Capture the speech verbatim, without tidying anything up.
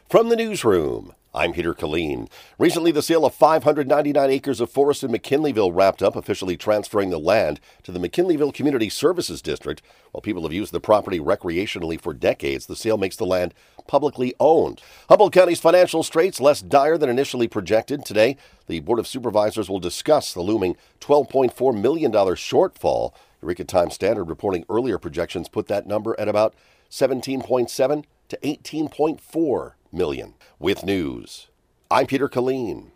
From the newsroom, I'm Peter Killeen. Recently, the sale of five hundred ninety-nine acres of forest in McKinleyville wrapped up, officially transferring the land to the McKinleyville Community Services District. While people have used the property recreationally for decades, the sale makes the land publicly owned. Humboldt County's financial straits less dire than initially projected. Today, the Board of Supervisors will discuss the looming twelve point four million dollars shortfall. Eureka Times-Standard reporting earlier projections put that number at about seventeen point seven to eighteen point four million. With news, I'm Peter Killeen.